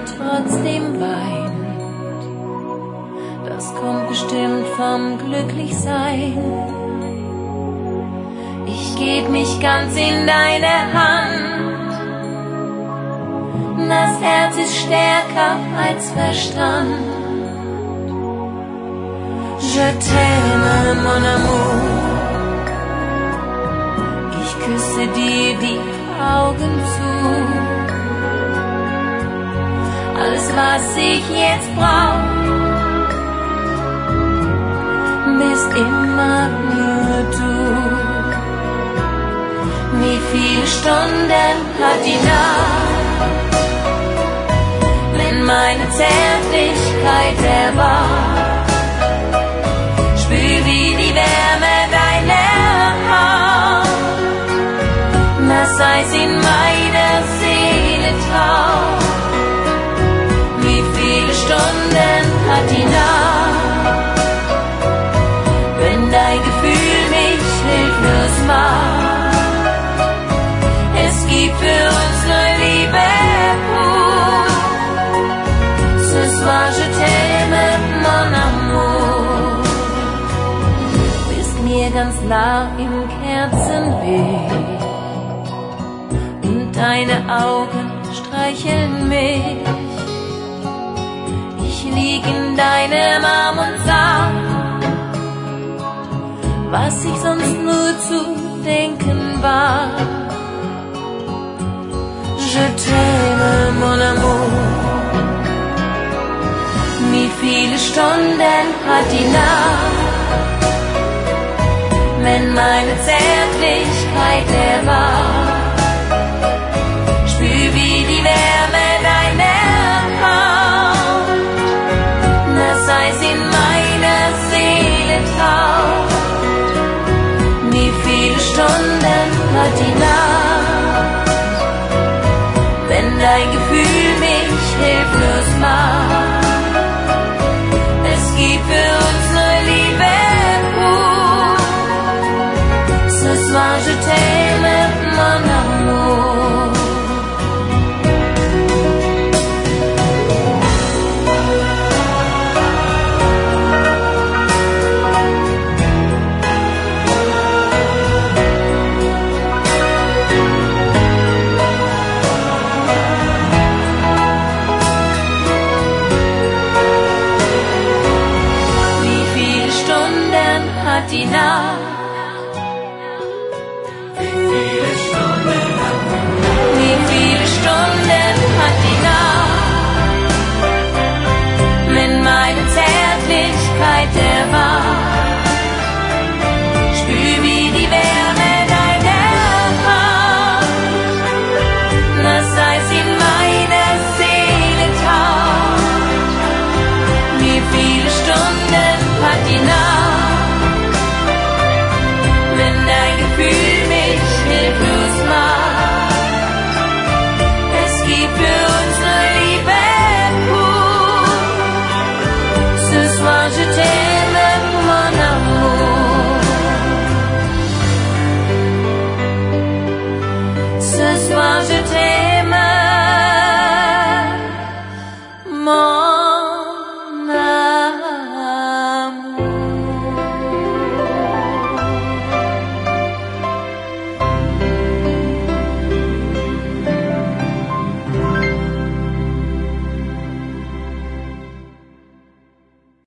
trotzdem weint. Das kommt bestimmt vom Glücklichsein. Ich geb mich ganz in deine Hand. Das Herz ist stärker als Verstand. Je t'aime, mon amour. Ich küsse dir die Augen zu. Alles, was ich jetzt brauch, bist immer nur du. Wie viele Stunden hat die Nacht, wenn meine Zärtlichkeit erwacht? Spür wie die Wärme deiner Haut, das Eis in meiner Seele taucht. Wie viele Stunden hat die Nacht, wenn dein Gefühl mich hilflos macht? Es gibt für uns nur Liebe pur. Ce soir je t'aime, mon amour. Bist mir ganz nah im Kerzenlicht und deine Augen streicheln mich. Ich lieg in deinem Arm und sag, was ich sonst nur zu denken war. Je t'aime, mon amour. Wie viele Stunden hat die Nacht, wenn meine Zärtlichkeit erwacht?